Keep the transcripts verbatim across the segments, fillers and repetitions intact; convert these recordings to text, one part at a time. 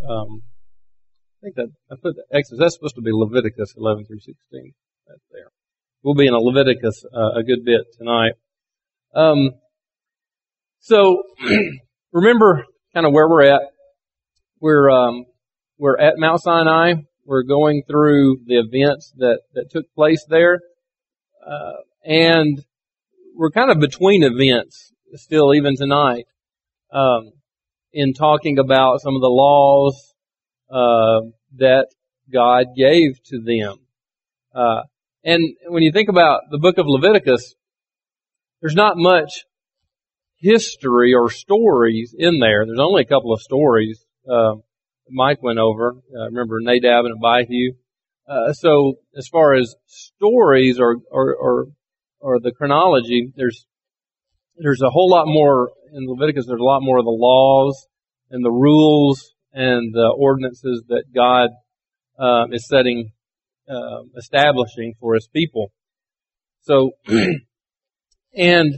Um, I think that I put the Exodus. That's supposed to be Leviticus eleven through sixteen. That's there. We'll be in a Leviticus uh, a good bit tonight. Um, so remember kind of where we're at. We're um, we're at Mount Sinai. We're going through the events that that took place there, uh, and we're kind of between events still, even tonight, um, in talking about some of the laws uh, that God gave to them. Uh, and when you think about the book of Leviticus, there's not much history or stories in there. There's only a couple of stories uh, Mike went over. Uh, remember Nadab and Abihu. Uh, so as far as stories or, or, or, or the chronology, there's, there's a whole lot more in Leviticus. There's a lot more of the laws and the rules and the ordinances that God, uh, is setting, uh, establishing for His people. So, and,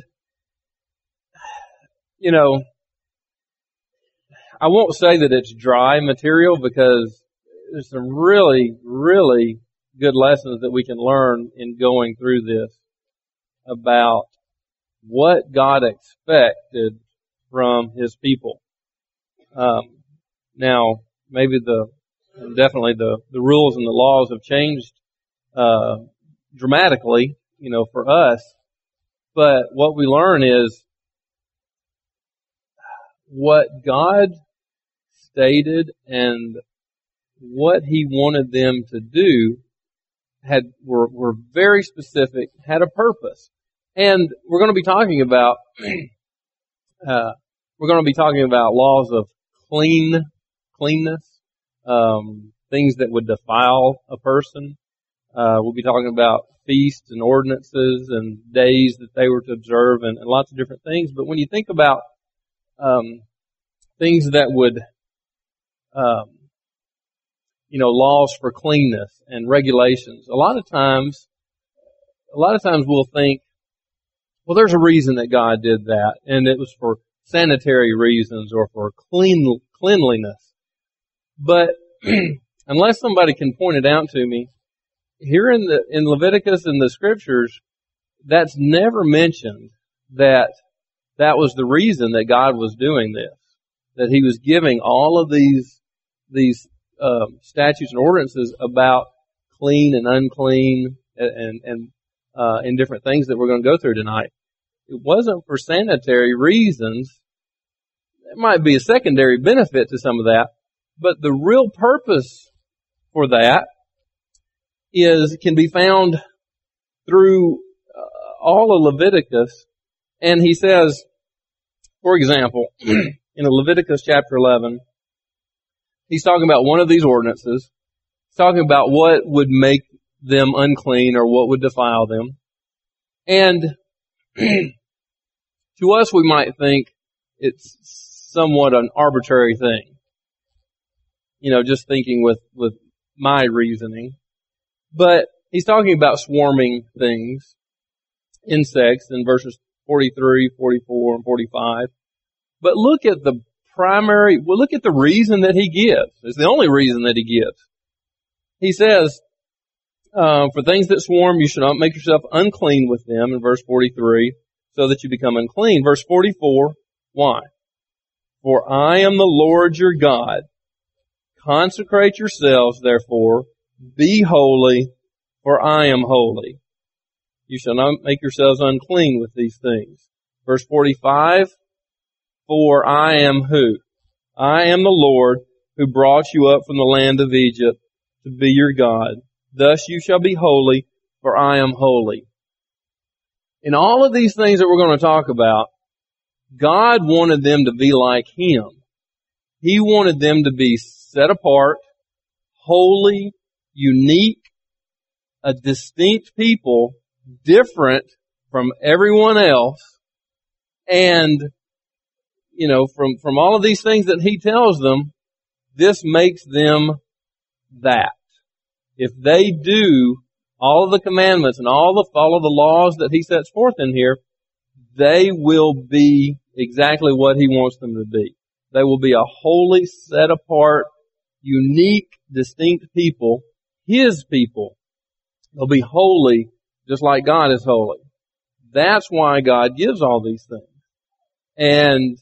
you know, I won't say that it's dry material because there's some really, really good lessons that we can learn in going through this about what God expected from His people. Um, now, maybe the, definitely the, the rules and the laws have changed, uh, dramatically, you know, for us. But what we learn is what God stated and what He wanted them to do had were, were very specific, had a purpose. And we're going to be talking about uh, we're going to be talking about laws of clean cleanness, um, things that would defile a person. Uh, we'll be talking about feasts and ordinances and days that they were to observe and, and lots of different things. But when you think about um, things that would um, you know, laws for cleanness and regulations. A lot of times, a lot of times we'll think, well, there's a reason that God did that, and it was for sanitary reasons or for clean cleanliness. But unless somebody can point it out to me, here in the in Leviticus and the Scriptures, that's never mentioned that that was the reason that God was doing this, that He was giving all of these these Um, statutes and ordinances about clean and unclean and and uh, and different things that we're going to go through tonight. It wasn't for sanitary reasons. There might be a secondary benefit to some of that, but the real purpose for that is can be found through uh, all of Leviticus. And he says, for example, in Leviticus chapter eleven. He's talking about one of these ordinances. He's talking about what would make them unclean or what would defile them. And to us, we might think it's somewhat an arbitrary thing. You know, just thinking with, with my reasoning. But he's talking about swarming things, insects, in verses forty-three, forty-four, and forty-five. But look at the primary, well, look at the reason that he gives. It's the only reason that he gives. He says, uh, for things that swarm, you should not make yourself unclean with them, in verse forty-three, so that you become unclean. Verse forty-four, why? For I am the Lord your God. Consecrate yourselves, therefore, be holy, for I am holy. You shall not make yourselves unclean with these things. Verse forty-five, for I am who? I am the Lord who brought you up from the land of Egypt to be your God. Thus you shall be holy, for I am holy. In all of these things that we're going to talk about, God wanted them to be like Him. He wanted them to be set apart, holy, unique, a distinct people, different from everyone else, and you know, from, from all of these things that He tells them, this makes them that. If they do all of the commandments and all the, follow the laws that He sets forth in here, they will be exactly what He wants them to be. They will be a holy, set apart unique, distinct people, His people. They'll be holy just like God is holy. That's why God gives all these things. And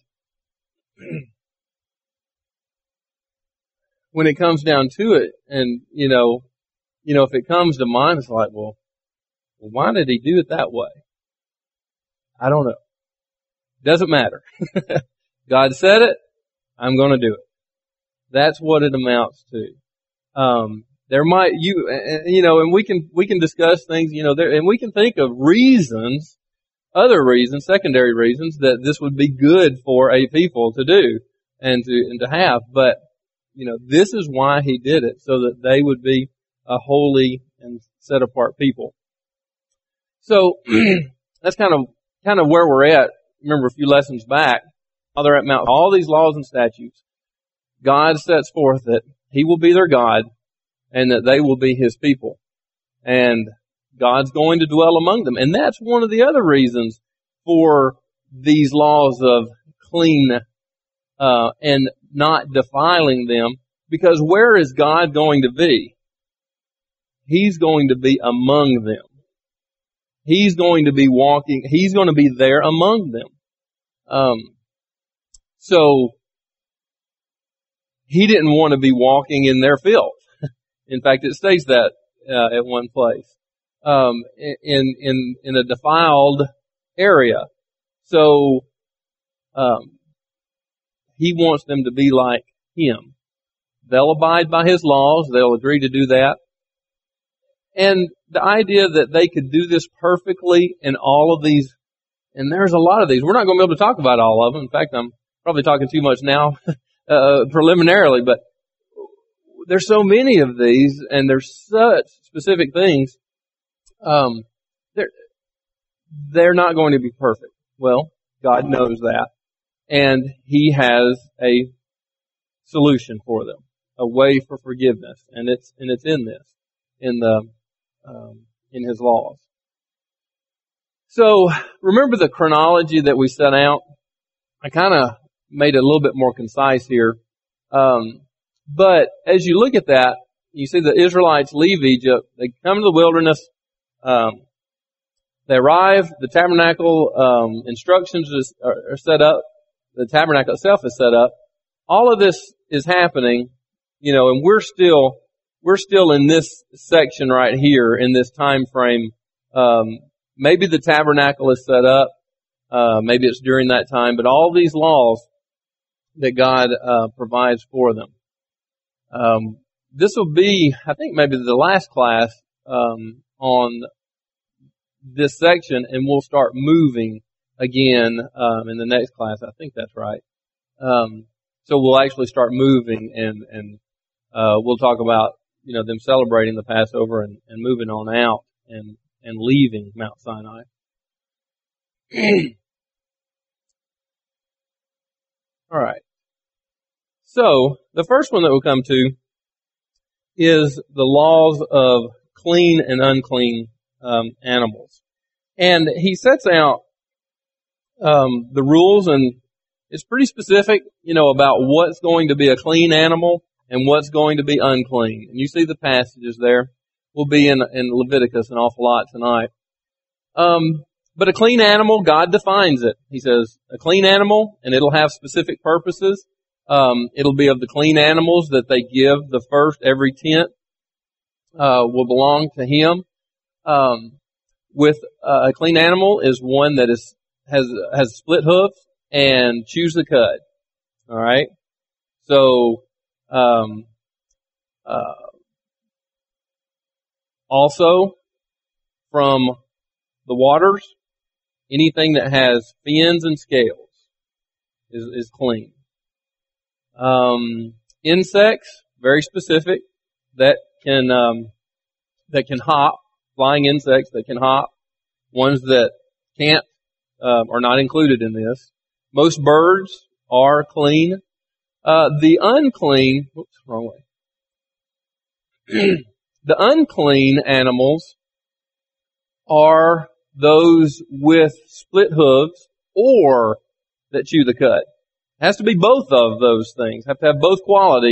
when it comes down to it, and, you know, you know, if it comes to mind, it's like, well, well why did He do it that way? I don't know. Doesn't matter. God said it, I'm going to do it. That's what it amounts to. Um, there might, you, you know, and we can, we can discuss things, you know, there, and we can think of reasons, other reasons, secondary reasons that this would be good for a people to do and to, and to have. But, you know, this is why He did it, so that they would be a holy and set apart people. So, that's kind of, kind of where we're at. Remember a few lessons back, while they're at Mount, all these laws and statutes, God sets forth that He will be their God and that they will be His people. And God's going to dwell among them. And that's one of the other reasons for these laws of clean, uh, and not defiling them. Because where is God going to be? He's going to be among them. He's going to be walking, He's going to be there among them. Um, so, He didn't want to be walking in their filth. In fact, it states that, uh, at one place. Um, in, in, in a defiled area. So, um, He wants them to be like Him. They'll abide by His laws. They'll agree to do that. And the idea that they could do this perfectly in all of these, and there's a lot of these. We're not going to be able to talk about all of them. In fact, I'm probably talking too much now, uh, preliminarily, but there's so many of these, and there's such specific things. Um, they're, they're not going to be perfect. Well, God knows that. And He has a solution for them, a way for forgiveness. And it's, and it's in this, in the, um, in His laws. So, remember the chronology that we set out? I kind of made it a little bit more concise here. Um, but as you look at that, you see the Israelites leave Egypt, they come to the wilderness, Um, they arrive, the tabernacle, um, instructions is, are, are set up, the tabernacle itself is set up. All of this is happening, you know, and we're still, we're still in this section right here, in this time frame. Um, maybe the tabernacle is set up, uh, maybe it's during that time, but all these laws that God, uh, provides for them. Um, this will be, I think maybe the last class, um, on this section, and we'll start moving again um, in the next class. I think that's right. Um, so we'll actually start moving, and and uh, we'll talk about, you know, them celebrating the Passover and, and moving on out and and leaving Mount Sinai. All right. So the first one that we'll come to is the laws of clean and unclean um, animals. And he sets out um, the rules, and it's pretty specific, you know, about what's going to be a clean animal and what's going to be unclean. And you see the passages there. We'll be in, in Leviticus an awful lot tonight. Um, but a clean animal, God defines it. He says, a clean animal, and it'll have specific purposes. Um, it'll be of the clean animals that they give the first every tenth. Uh, will belong to Him. Um, with uh, a clean animal is one that is has has split hoofs and chews the cud. All right. So, um, uh, also from the waters, anything that has fins and scales is is clean. Um, insects, very specific, that can um, that can hop, flying insects that can hop, ones that can't um, are not included in this. Most birds are clean. Uh, the unclean, whoops, wrong way. The unclean animals are those with split hooves or that chew the cud. It has to be both of those things. Have to have both qualities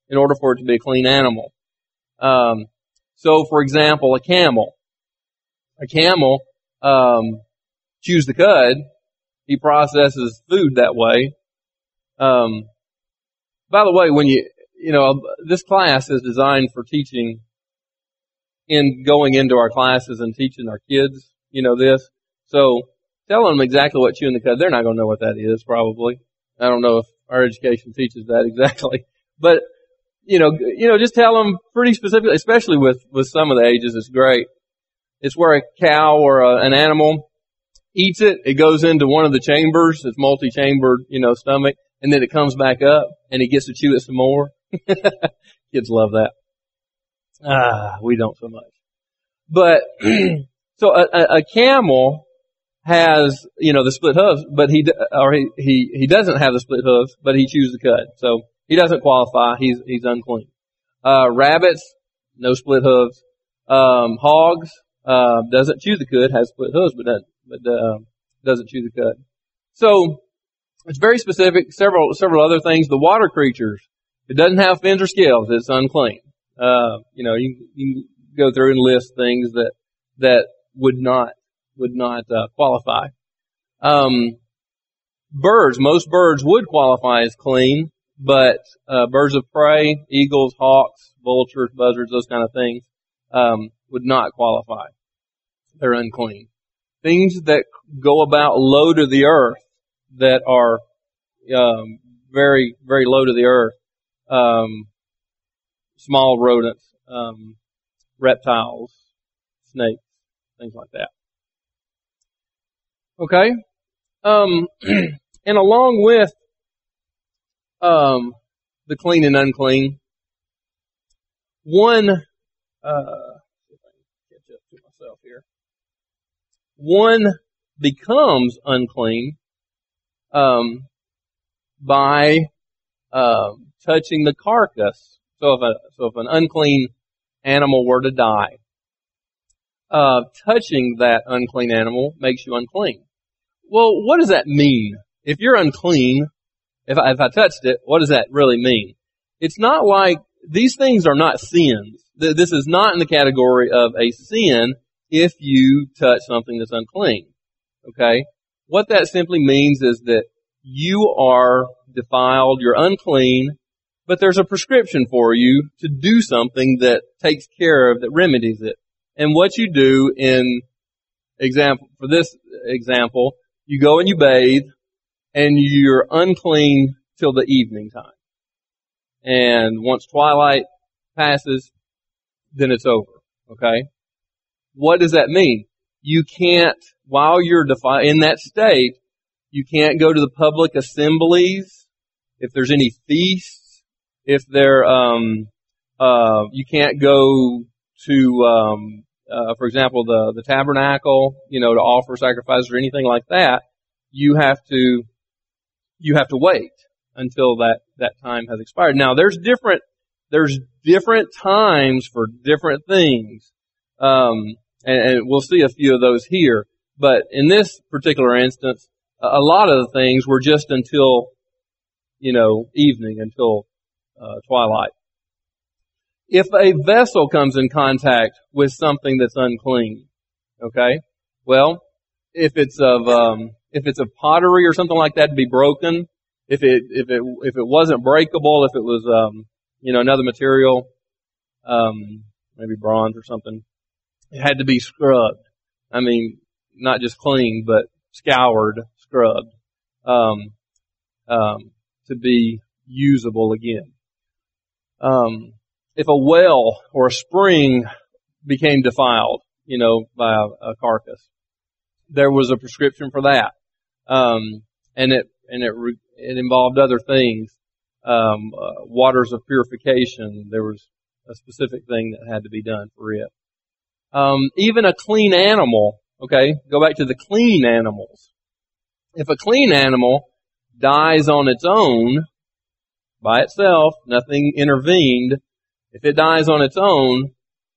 in order for it to be a clean animal. Um, so, for example, a camel. A camel um, chews the cud. He processes food that way. Um, by the way, when you, you know, this class is designed for teaching in going into our classes and teaching our kids, you know, this. So, telling them exactly what chewing the cud, they're not going to know what that is, probably. I don't know if our education teaches that exactly. But, you know, you know, just tell them pretty specifically, especially with, with some of the ages, it's great. It's where a cow or a, an animal eats it, it goes into one of the chambers, it's multi-chambered, you know, stomach, and then it comes back up, and he gets to chew it some more. Kids love that. Ah, we don't so much. But, so a, a, a camel has, you know, the split hooves, but he, or he, he, he doesn't have the split hooves, but he chews the cud. So, he doesn't qualify, he's, he's unclean. Uh, rabbits, no split hooves. Um, hogs, uh, doesn't chew the cud, has split hooves, but doesn't, but, uh, doesn't chew the cud. So, it's very specific. Several, several other things. The water creatures, it doesn't have fins or scales, it's unclean. Uh, you know, you, you can go through and list things that, that would not, would not, uh, qualify. Um, birds, most birds would qualify as clean, but, uh, birds of prey, eagles, hawks, vultures, buzzards, those kind of things, um, would not qualify. They're unclean. Things that go about low to the earth, that are, um, very, very low to the earth, um, small rodents, um, reptiles, snakes, things like that. Okay? Um, and along with, um, the clean and unclean, one, uh, if I can catch up to myself here, one becomes unclean, um, by, um, touching the carcass. So if a, so if an unclean animal were to die, uh, touching that unclean animal makes you unclean. Well, what does that mean? If you're unclean, if I, if I touched it, what does that really mean? It's not like, these things are not sins. This is not in the category of a sin if you touch something that's unclean. Okay? What that simply means is that you are defiled, you're unclean, but there's a prescription for you to do something that takes care of, that remedies it. And what you do in example, for this example, you go and you bathe, and you're unclean till the evening time. And once twilight passes, then it's over. Okay? What does that mean? You can't, while you're defi- in that state, you can't go to the public assemblies, if there's any feasts, if there, um, uh, you can't go to, um, uh, for example, the, the tabernacle, you know, to offer sacrifices or anything like that. You have to, you have to wait until that, that time has expired. Now, there's different, there's different times for different things. Um, and, and we'll see a few of those here. But in this particular instance, a lot of the things were just until, you know, evening, until uh, twilight. If a vessel comes in contact with something that's unclean, okay, well, if it's of, um, if it's of pottery or something like that, to be broken. If it, if it, if it wasn't breakable, if it was, um, you know, another material, um, maybe bronze or something, it had to be scrubbed. I mean, not just cleaned, but scoured, scrubbed, um, um, to be usable again. Um, if a well or a spring became defiled, you know, by a, a carcass, there was a prescription for that. Um, and it, and it, re- it involved other things, um, uh, waters of purification. There was a specific thing that had to be done for it. Um, even a clean animal, okay, go back to the clean animals. If a clean animal dies on its own, by itself, nothing intervened, if it dies on its own,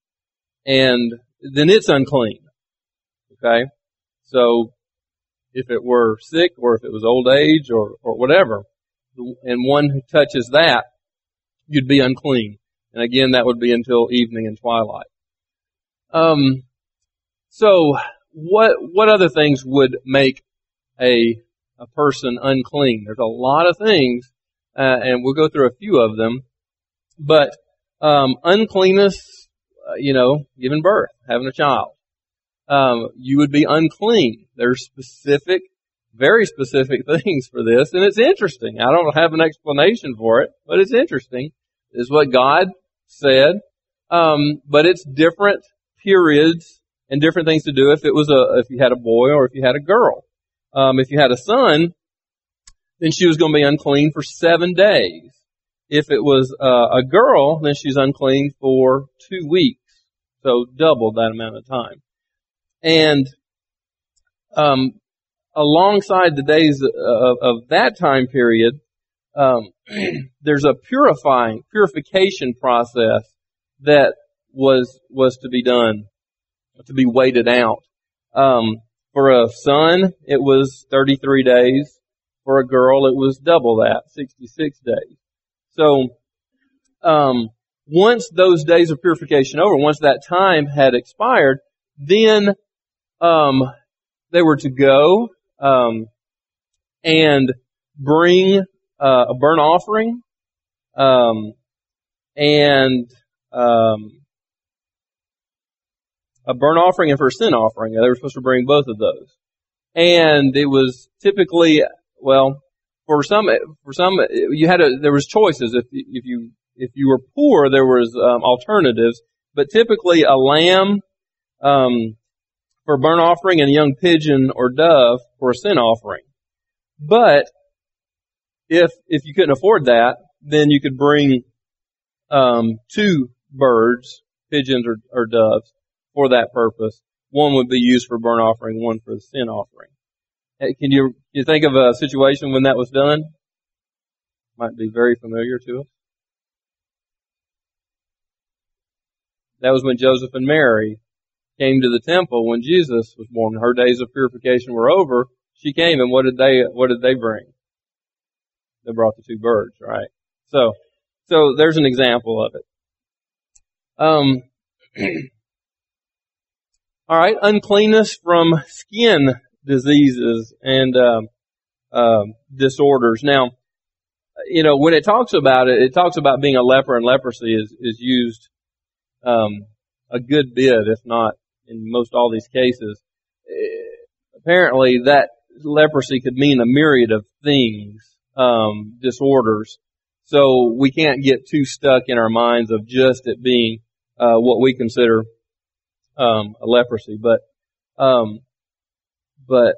and then it's unclean. Okay? So, if it were sick, or if it was old age, or, or whatever, and one who touches that you'd be unclean. And again, that would be until evening and twilight. Um, so what, what other things would make a, a person unclean? There's a lot of things, uh, and we'll go through a few of them. But, um, uncleanness, uh, you know, giving birth, having a child. Um, you would be unclean. There's specific, very specific things for this, and it's interesting. I don't have an explanation for it, but it's interesting. It's what God said, um, but it's different periods and different things to do if it was a, if you had a boy or if you had a girl. Um, if you had a son, then she was going to be unclean for seven days. If it was uh, a girl, then she's unclean for two weeks. So double that amount of time. And, um, alongside the days of, of that time period, um, there's a purifying, purification process that was, was to be done, to be waited out. Um, for a son, it was thirty-three days. For a girl, it was double that, sixty-six days. So, um, once those days of purification over, once that time had expired, then, um, they were to go, um, and bring, uh, a burnt offering, um, and, um, a burnt offering and for a sin offering. They were supposed to bring both of those. And it was typically, well, for some, for some, you had a, there was choices. If, if you, if you were poor, there was, um, alternatives. But typically a lamb, um, for a burnt offering and a young pigeon or dove for a sin offering. But if, if you couldn't afford that, then you could bring, um, two birds, pigeons or, or doves for that purpose. One would be used for burnt offering, one for the sin offering. Hey, can you, you think of a situation when that was done? Might be very familiar to us. That was when Joseph and Mary came to the temple when Jesus was born. Her days of purification were over. She came, and what did they, what did they bring? They brought the two birds, right? So, so there's an example of it. Um, all right, uncleanness from skin diseases and um, um, disorders. Now, you know, when it talks about it, it talks about being a leper, and leprosy is is used um, a good bit, if not in most all these cases. Apparently, that leprosy could mean a myriad of things, um, disorders. So we can't get too stuck in our minds of just it being uh, what we consider um, a leprosy, but um, but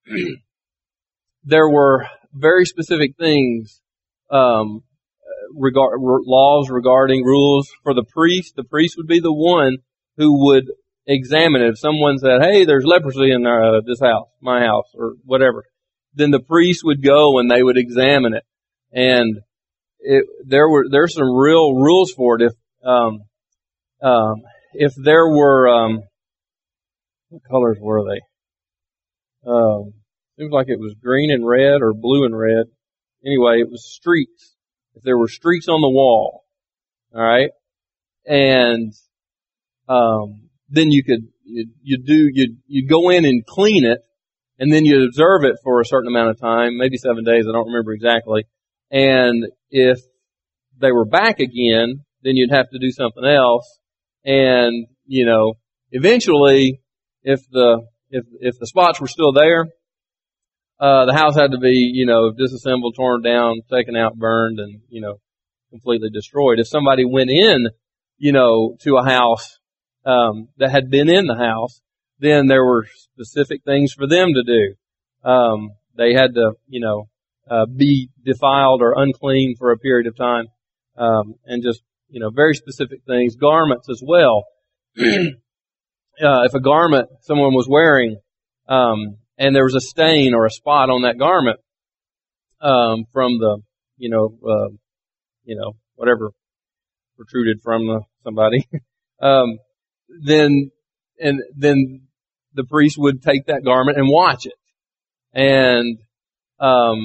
there were very specific things, um, regard laws regarding rules for the priest. The priest would be the one who would examine it. If someone said, "Hey, there's leprosy in uh, this house, my house, or whatever," then the priest would go and they would examine it. And it, there were there's some real rules for it. If um, um, if there were um, what colors were they? Um, seems like it was green and red or blue and red. Anyway, it was streaks. If there were streaks on the wall, all right, and um, then you could you you do you you go in and clean it, and then you observe it for a certain amount of time, maybe seven days. I don't remember exactly. And if they were back again, then you'd have to do something else. And you know, eventually, if the if if the spots were still there, uh, the house had to be, you know, disassembled, torn down, taken out, burned, and, you know, completely destroyed. If somebody went in, you know, to a house, um, that had been in the house, then there were specific things for them to do. Um, they had to, you know, uh, be defiled or unclean for a period of time, um, and just, you know, very specific things. Garments as well. Uh, if a garment someone was wearing, um, and there was a stain or a spot on that garment, um, from the, you know, uh, you know, whatever protruded from the, somebody, um, then, and then the priest would take that garment and watch it. And, um,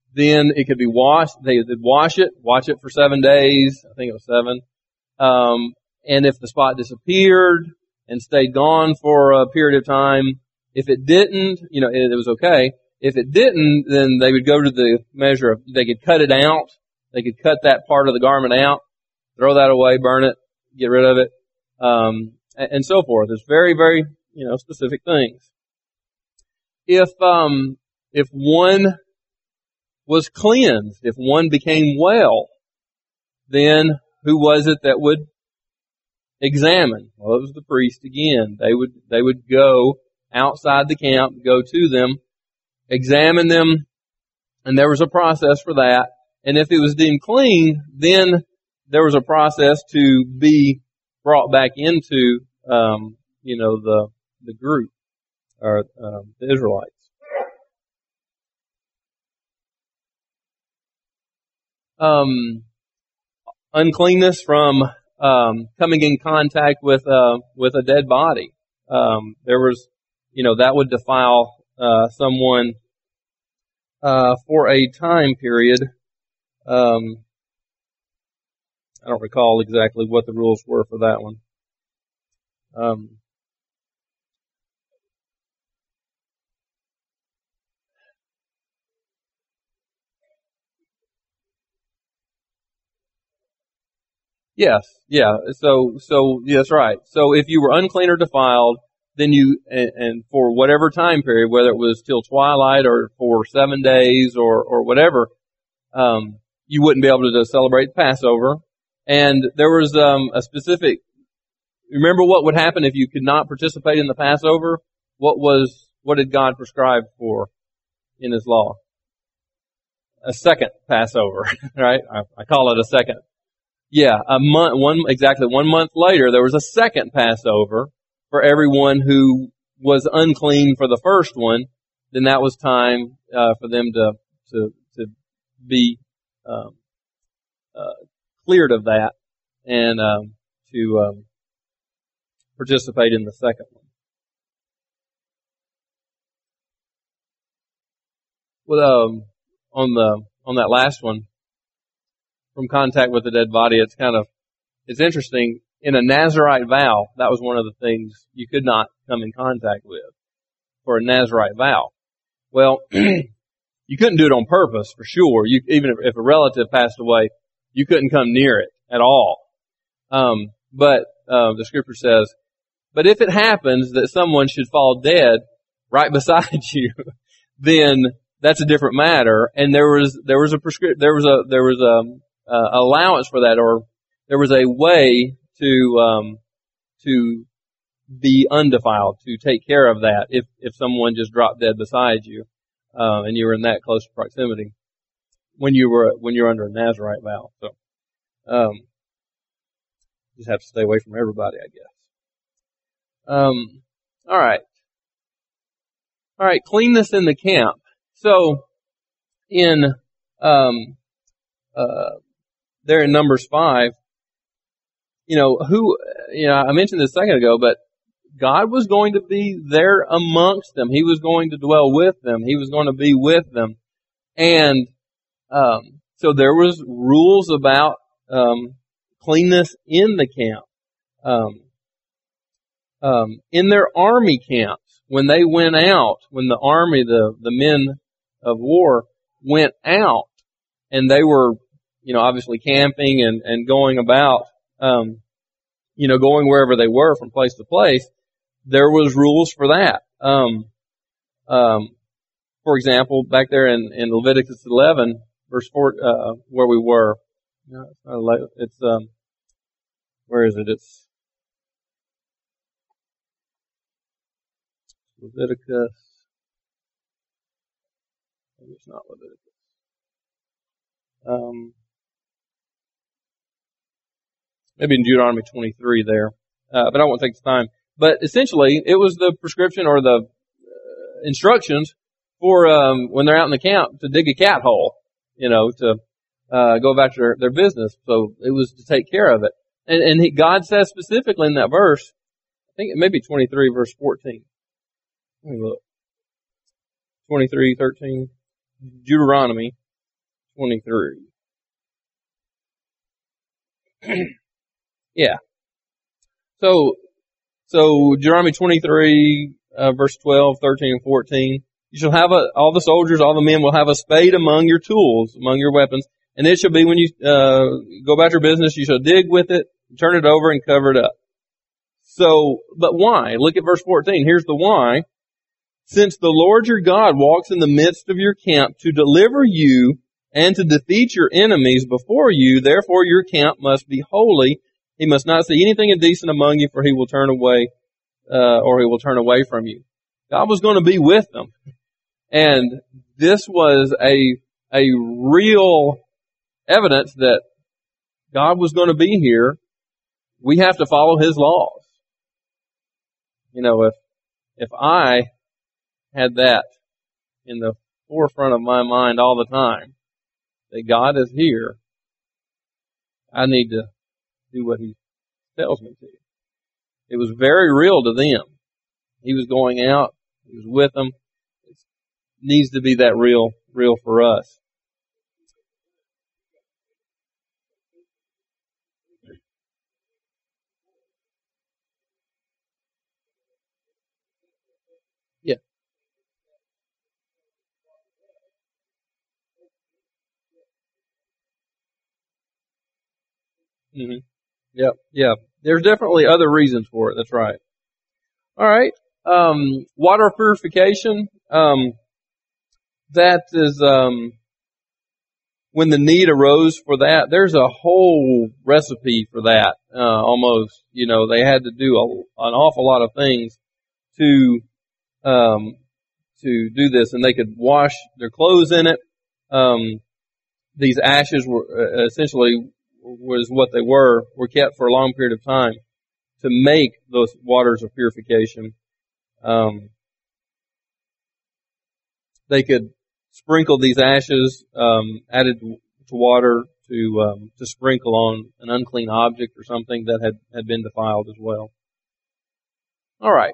then it could be washed. They would wash it, watch it for seven days. I think it was seven. Um, and if the spot disappeared and stayed gone for a period of time, if it didn't, you know, it, it was okay. If it didn't, then they would go to the measure of, they could cut it out. They could cut that part of the garment out, throw that away, burn it, get rid of it, um, and, and so forth. It's very, very, you know, specific things. If, um, if one was cleansed, if one became well, then who was it that would examine? Well, it was the priest again. They would, they would go outside the camp, go to them, examine them, and there was a process for that. And if it was deemed clean, then there was a process to be brought back into, um, you know, the the group or um, the Israelites. Um, uncleanness from um, coming in contact with uh, with a dead body. Um, there was, you know, that would defile uh, someone uh, for a time period. Um, I don't recall exactly what the rules were for that one. Um, yes, yeah. So, so yeah, that's right. So, if you were unclean or defiled, then you and, and for whatever time period, whether it was till twilight or for seven days or or whatever, um, you wouldn't be able to celebrate Passover. And there was um, a specific. Remember what would happen if you could not participate in the Passover? What was what did God prescribe for in His law? A second Passover, right? I, I call it a second. Yeah, a month, one exactly one month later, there was a second Passover for everyone who was unclean for the first one. Then that was time uh, for them to to to be um, uh, cleared of that and um, to um, participate in the second one. Well, um, on the on that last one, from contact with the dead body, it's kind of it's interesting. In a Nazirite vow, that was one of the things you could not come in contact with for a Nazirite vow. Well, you couldn't do it on purpose for sure. You even if, if a relative passed away, you couldn't come near it at all. Um, but uh, the Scripture says, but if it happens that someone should fall dead right beside you, then that's a different matter. And there was there was a prescri- there was a there was a uh, allowance for that, or there was a way to um, to be undefiled, to take care of that if if someone just dropped dead beside you, uh, and you were in that close proximity when you were when you're under a Nazirite vow. So um, just have to stay away from everybody, I guess. Um, all right, all right. Cleanness in the camp. So in um, uh, there in Numbers five. You know, who, you know, I mentioned this a second ago, but God was going to be there amongst them. He was going to dwell with them. He was going to be with them. And, um, so there was rules about, um, cleanness in the camp. Um, um, in their army camps, when they went out, when the army, the, the men of war went out and they were, you know, obviously camping and, and going about, Um, you know, going wherever they were from place to place, there was rules for that. Um, um, for example, back there in, in Leviticus eleven, verse four, uh, where we were, no, it's not eleven, it's, um, where is it? It's Leviticus, maybe it's not Leviticus. Um, Maybe in Deuteronomy twenty-three there, uh, but I won't take the time. But essentially, it was the prescription or the uh, instructions for um, when they're out in the camp to dig a cat hole, you know, to uh, go about their, their business. So it was to take care of it. And, and he, God says specifically in that verse, I think it may be twenty-three, verse fourteen. Let me look. twenty-three, thirteen, Deuteronomy. twenty-three. Yeah. So, so Deuteronomy twenty-three, uh, verse twelve, thirteen, and fourteen. You shall have a, all the soldiers, all the men will have a spade among your tools, among your weapons, and it shall be when you uh, go about your business, you shall dig with it, turn it over, and cover it up. So, but why? Look at verse fourteen. Here's the why. Since the Lord your God walks in the midst of your camp to deliver you and to defeat your enemies before you, therefore your camp must be holy. He must not see anything indecent among you, for he will turn away, uh, or he will turn away from you. God was going to be with them. And this was a, a real evidence that God was going to be here. We have to follow His laws. You know, if, if I had that in the forefront of my mind all the time, that God is here, I need to do what He tells me to. It was very real to them. He was going out. He was with them. It needs to be that real, real for us. Yeah. Mm-hmm. Yep. Yeah. There's definitely other reasons for it. That's right. All right. Um, water purification. Um, that is, um, when the need arose for that, there's a whole recipe for that, uh, almost. You know, they had to do a, an awful lot of things to, um, to do this, and they could wash their clothes in it. Um, these ashes were uh, essentially was what they were, were kept for a long period of time to make those waters of purification. Um, they could sprinkle these ashes, um, added to water to, um, to sprinkle on an unclean object or something that had, had been defiled as well. All right.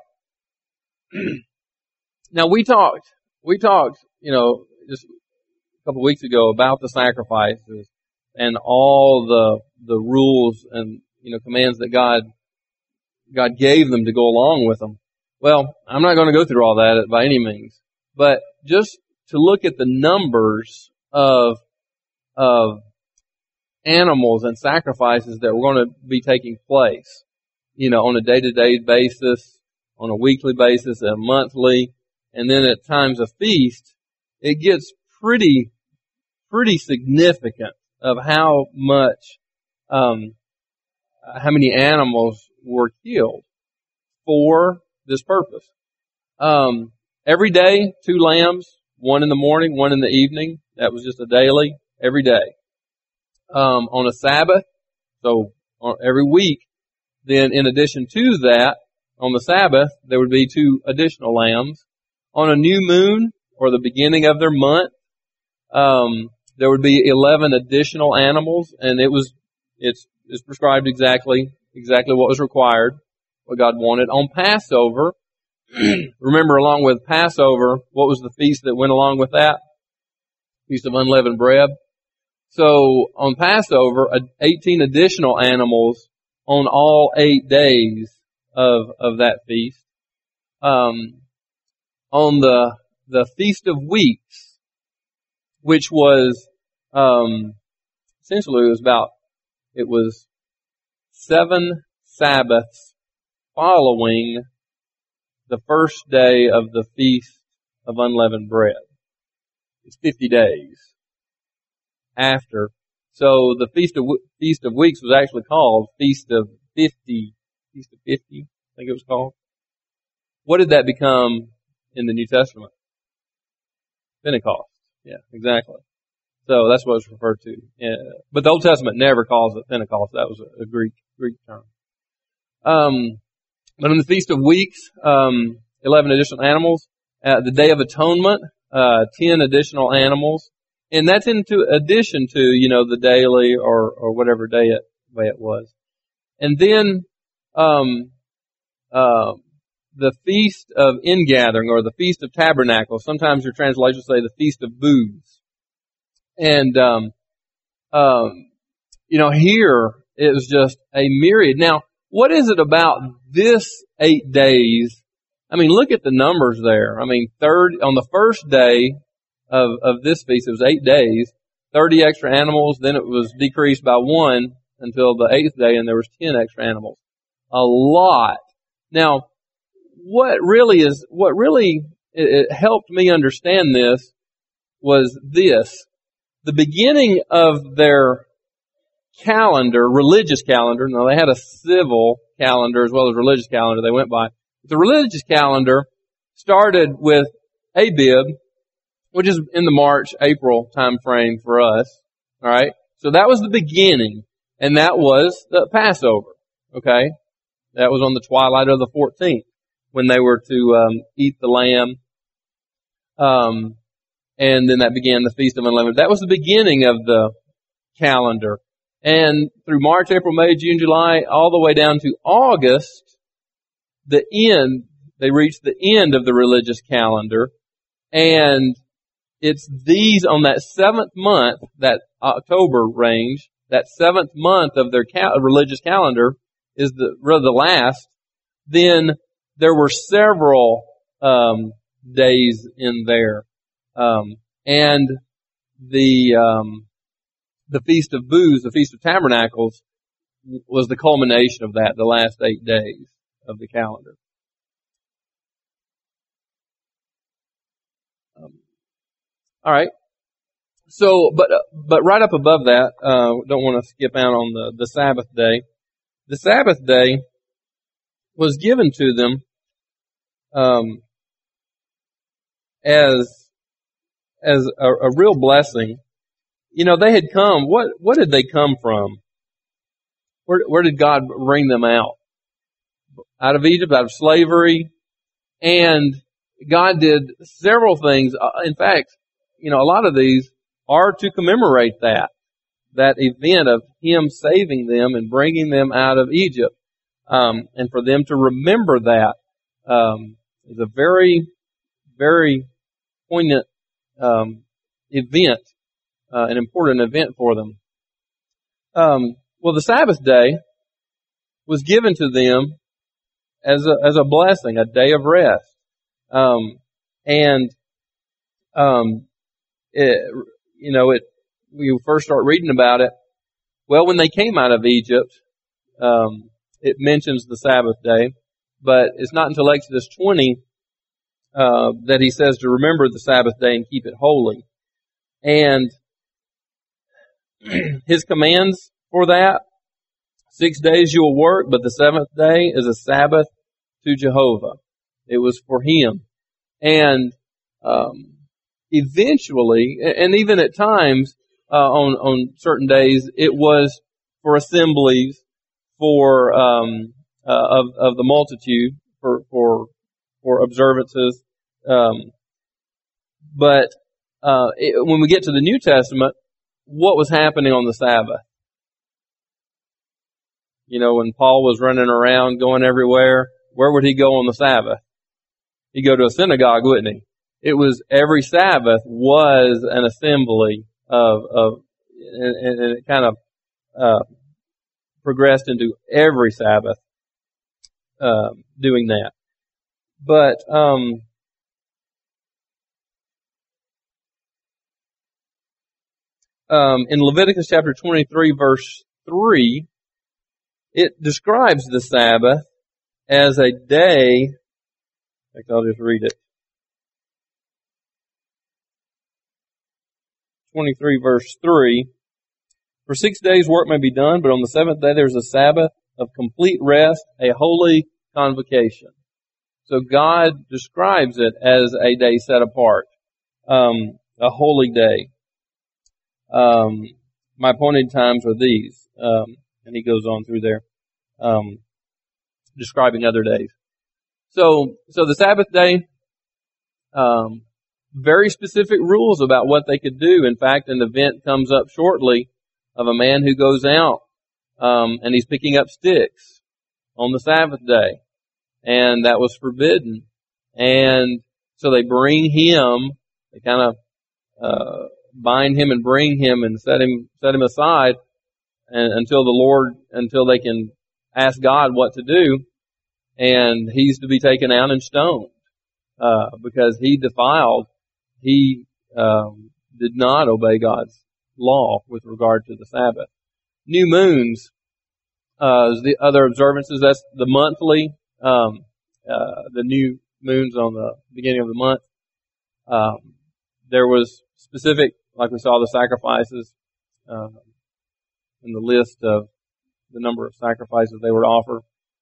Now we talked, we talked, you know, just a couple of weeks ago about the sacrifices and all the, the rules and, you know, commands that God, God gave them to go along with them. Well, I'm not going to go through all that by any means, but just to look at the numbers of, of animals and sacrifices that were going to be taking place, you know, on a day-to-day basis, on a weekly basis, a monthly, and then at times of feast, it gets pretty, pretty significant of how much, um, how many animals were killed for this purpose. Um, every day, two lambs, one in the morning, one in the evening. That was just a daily, every day. Um, on a Sabbath, so on every week, then in addition to that, on the Sabbath, there would be two additional lambs. On a new moon, or the beginning of their month, um, there would be eleven additional animals, and it was, it's, it's prescribed exactly, exactly what was required, what God wanted. On Passover, remember along with Passover, what was the feast that went along with that? Feast of Unleavened Bread. So on Passover, eighteen additional animals on all eight days of, of that feast. Um, on the, the Feast of Weeks, which was, um, essentially it was about, it was seven Sabbaths following the first day of the Feast of Unleavened Bread. It's fifty days after. So the Feast of, Feast of Weeks was actually called Feast of Fifty, Feast of Fifty, I think it was called. What did that become in the New Testament? Pentecost. Yeah, exactly. So that's what it's referred to. Yeah. But the Old Testament never calls it Pentecost. That was a, a Greek Greek term. Um, but on the Feast of Weeks, um, eleven additional animals. Uh, the Day of Atonement, uh, ten additional animals, and that's into addition to, you know, the daily or or whatever day it way it was. And then um, uh, the Feast of Ingathering, or the Feast of Tabernacles. Sometimes your translations say the Feast of Booths. And, um, um, you know, here it was just a myriad. Now, what is it about this eight days? I mean, look at the numbers there. I mean, third, on the first day of, of this feast, it was eight days, thirty extra animals, then it was decreased by one until the eighth day, and there was ten extra animals. A lot. Now, what really is, what really it, it helped me understand this was this. The beginning of their calendar, religious calendar, now they had a civil calendar as well as religious calendar they went by. The religious calendar started with Abib, which is in the March, April time frame for us. All right. So that was the beginning, and that was the Passover. Okay. That was on the twilight of the fourteenth when they were to um, eat the lamb. Um, and then that began the Feast of Unleavened. That was the beginning of the calendar. And through March, April, May, June, July, all the way down to August, the end, they reached the end of the religious calendar. And it's these on that seventh month, that October range, that seventh month of their cal- religious calendar is the, the last. Then there were several, um, days in there. Um, and the, um, the Feast of Booths, the Feast of Tabernacles, was the culmination of that, the last eight days of the calendar. Um, all right. So, but uh, but right up above that, uh, don't want to skip out on the the Sabbath day. The Sabbath day was given to them um, as as a, a real blessing. You know, they had come. What what did they come from? Where where did God bring them out? Out of Egypt, out of slavery, and God did several things. In fact, you know, a lot of these are to commemorate that that event of Him saving them and bringing them out of Egypt, um, and for them to remember that um, is a very, very poignant um, event. Uh, an important event for them. Um, well, the Sabbath day was given to them as a as a blessing, a day of rest, um, and um, it, you know, it. We first start reading about it. Well, when they came out of Egypt, um, it mentions the Sabbath day, but it's not until Exodus twenty uh, that He says to remember the Sabbath day and keep it holy, and His commands for that, six days you will work, but the seventh day is a Sabbath to Jehovah. It was for Him. And um, eventually, and even at times, uh, on, on certain days, it was for assemblies, for um, uh, of, of the multitude, for for, for observances. Um, but uh, it, when we get to the New Testament, what was happening on the Sabbath? You know, when Paul was running around, going everywhere, where would he go on the Sabbath? He'd go to a synagogue, wouldn't he? It was every Sabbath was an assembly of, of and, and it kind of uh, progressed into every Sabbath uh, doing that. But um Um, in Leviticus chapter twenty-three, verse three, it describes the Sabbath as a day. In fact, I'll just read it. twenty-three, verse three. For six days work may be done, but on the seventh day there's a Sabbath of complete rest, a holy convocation. So God describes it as a day set apart, um, a holy day. Um, my appointed times are these, um, and he goes on through there, um, describing other days. So, so the Sabbath day, um, very specific rules about what they could do. In fact, an event comes up shortly of a man who goes out, um, and he's picking up sticks on the Sabbath day, and that was forbidden. And so they bring him, they kind of, uh, bind him and bring him and set him set him aside and, until the Lord, until they can ask God what to do. And he's to be taken out and stoned uh, because he defiled, he um, did not obey God's law with regard to the Sabbath. New moons, uh, is the other observances. That's the monthly, um, uh, the new moons on the beginning of the month. Um, there was specific, like we saw the sacrifices, uh, in the list of the number of sacrifices they were to offer.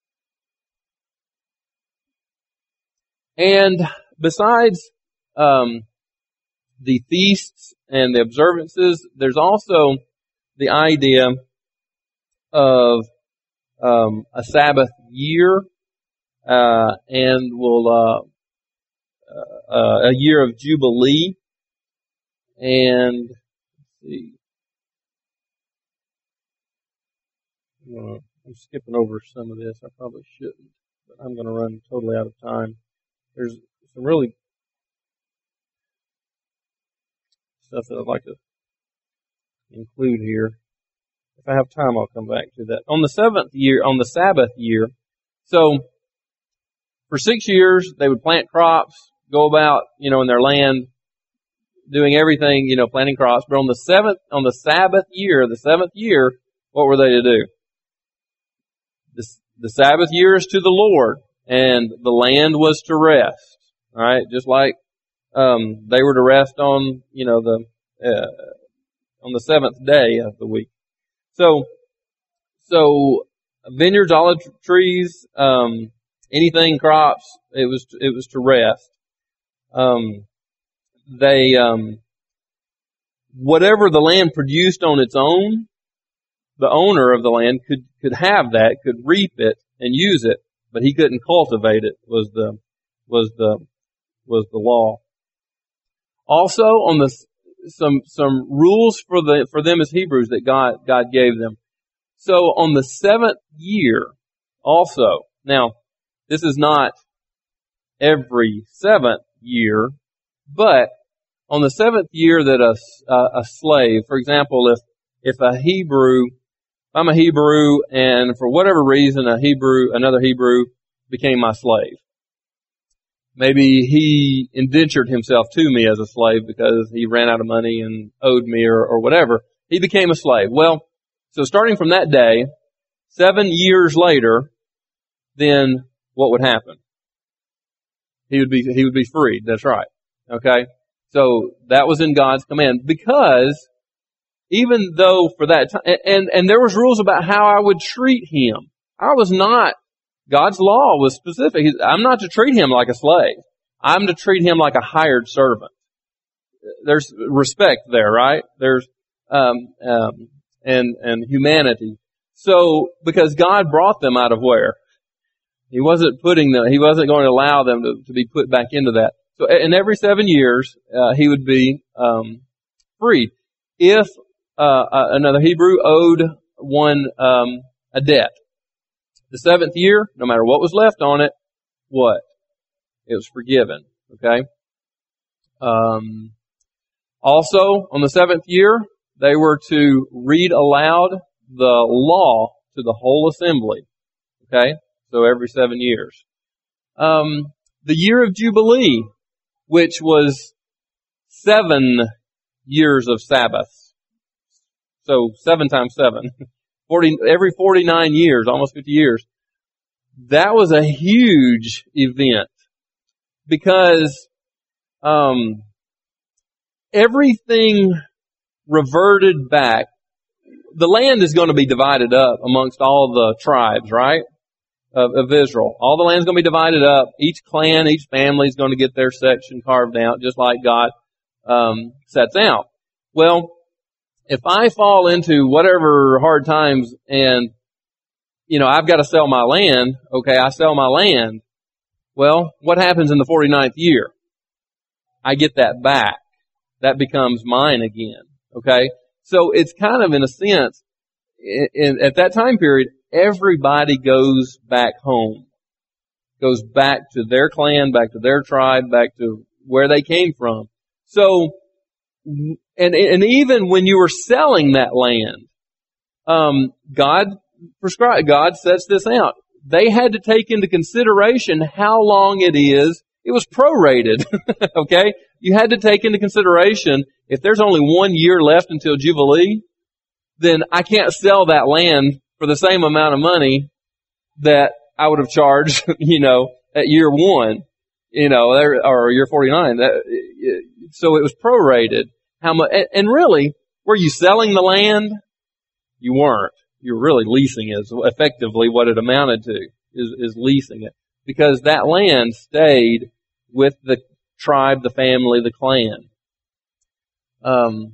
And besides, um, the feasts and the observances, there's also the idea of um, a Sabbath year, uh, and will uh, uh, a year of Jubilee. And let's see, I'm skipping over some of this. I probably shouldn't, but I'm going to run totally out of time. There's some really stuff that I'd like to include here. If I have time, I'll come back to that. On the seventh year, on the Sabbath year, so for six years they would plant crops, go about, you know, in their land, doing everything, you know, planting crops. But on the seventh, on the Sabbath year, the seventh year, what were they to do? The, the Sabbath year is to the Lord, and the land was to rest. All right, just like um, they were to rest on, you know, the uh, on the seventh day of the week. So, so vineyards, olive trees, um, anything crops, it was it was to rest. Um, they um, whatever the land produced on its own, the owner of the land could could have that, could reap it and use it, but he couldn't cultivate it. Was the was the was the law. Also, on the some some rules for the for them as Hebrews that God God gave them. So on the seventh year, also, now this is not every seventh year, but on the seventh year that a a slave, for example, if if a Hebrew, if I'm a Hebrew and for whatever reason a Hebrew another Hebrew became my slave. Maybe he indentured himself to me as a slave because he ran out of money and owed me or, or whatever. He became a slave. Well, so starting from that day, seven years later, then what would happen? He would be, he would be freed. That's right. Okay? So that was in God's command because even though for that time, and, and there was rules about how I would treat him. I was not God's law was specific. I'm not to treat him like a slave. I'm to treat him like a hired servant. There's respect there, right? There's um, um, and and humanity. So because God brought them out of where? He wasn't putting them. He wasn't going to allow them to, to be put back into that. So in every seven years, uh, he would be um, free. If uh, another Hebrew owed one um, a debt. The seventh year, no matter what was left on it, what? It was forgiven. Okay? Um, also, on the seventh year, they were to read aloud the law to the whole assembly. Okay? So every seven years. Um, the year of Jubilee, which was seven years of Sabbaths. So seven times seven. Forty, every forty-nine years, almost fifty years. That was a huge event because um, everything reverted back. The land is going to be divided up amongst all the tribes, right, of, of Israel. All the land's going to be divided up. Each clan, each family is going to get their section carved out, just like God um, sets out. Well, if I fall into whatever hard times and, you know, I've got to sell my land, okay, I sell my land. Well, what happens in the forty-ninth year? I get that back. That becomes mine again, okay? So it's kind of, in a sense, in, in, at that time period, everybody goes back home. Goes back to their clan, back to their tribe, back to where they came from. So and, and even when you were selling that land, um, God prescribed, God sets this out. They had to take into consideration how long it is. It was prorated. Okay? You had to take into consideration if there's only one year left until Jubilee, then I can't sell that land for the same amount of money that I would have charged, you know, at year one, you know, or year forty-nine. That, so it was prorated. How much? And really, were you selling the land? You weren't. You were really leasing it. Is effectively what it amounted to is, is leasing it, because that land stayed with the tribe, the family, the clan. Um.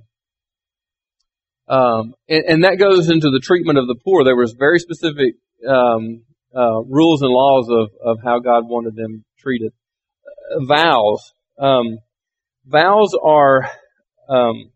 Um, and, and that goes into the treatment of the poor. There was very specific um, uh, rules and laws of, of how God wanted them treated. Uh, vows. Um, vows are um,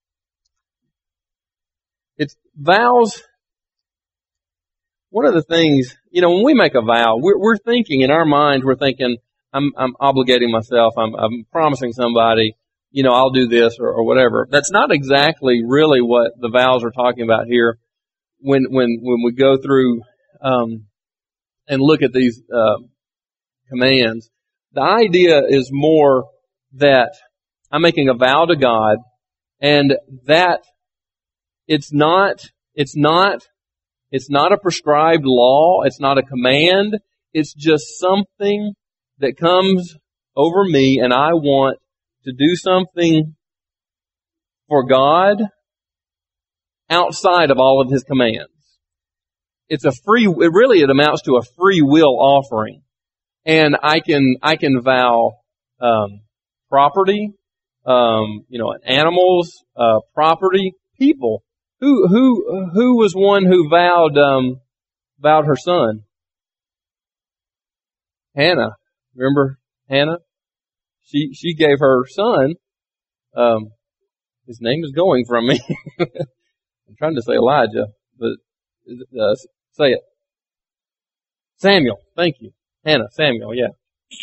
it's vows. One of the things, you know, when we make a vow, we're, we're thinking in our minds, we're thinking, I'm, I'm obligating myself. I'm, I'm promising somebody, you know, I'll do this or, or whatever. That's not exactly really what the vows are talking about here. When when when we go through um, and look at these uh, commands, the idea is more that I'm making a vow to God, and that it's not it's not it's not a prescribed law. It's not a command. It's just something that comes over me, and I want to do something for God outside of all of His commands. It's a free, it really, it amounts to a free will offering. And I can, I can vow, um, property, um, you know, animals, uh, property, people. Who, who, who was one who vowed, um, vowed her son? Hannah. Remember Hannah? She she gave her son, um, his name is going from me. I'm trying to say Elijah, but uh, say it. Samuel. Thank you. Hannah, Samuel, yeah.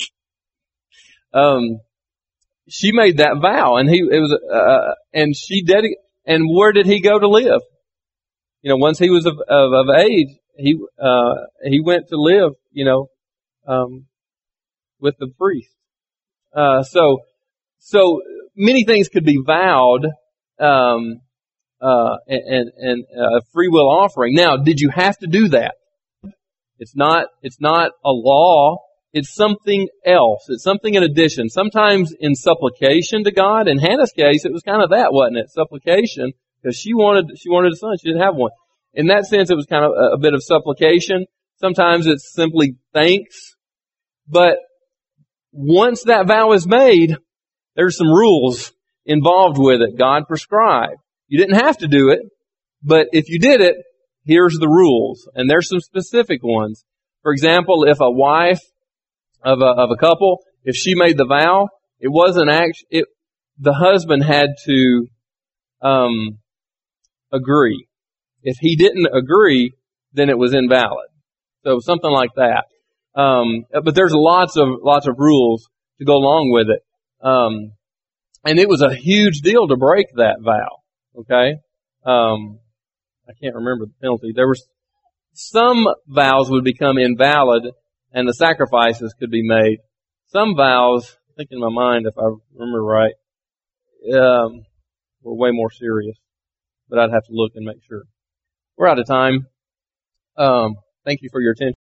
Um, she made that vow, and he it was uh, and she dedicated. And where did he go to live? You know, once he was of of, of age, he uh, he went to live. You know, um, with the priest. Uh, so, so many things could be vowed, um, uh, and, and, a free will offering. Now, did you have to do that? It's not, it's not a law. It's something else. It's something in addition. Sometimes in supplication to God. In Hannah's case, it was kind of that, wasn't it? Supplication, because she wanted, she wanted a son. She didn't have one. In that sense, it was kind of a, a bit of supplication. Sometimes it's simply thanks. But once that vow is made, there's some rules involved with it. God prescribed. You didn't have to do it, but if you did it, here's the rules. And there's some specific ones. For example, if a wife of a, of a couple, if she made the vow, it wasn't act, it, the husband had to, um, agree. If he didn't agree, then it was invalid. So something like that. Um, but there's lots of, lots of rules to go along with it. Um, and it was a huge deal to break that vow. Okay? Um, I can't remember the penalty. There was, some vows would become invalid and the sacrifices could be made. Some vows, I think in my mind, if I remember right, um, were way more serious. But I'd have to look and make sure. We're out of time. Um, thank you for your attention.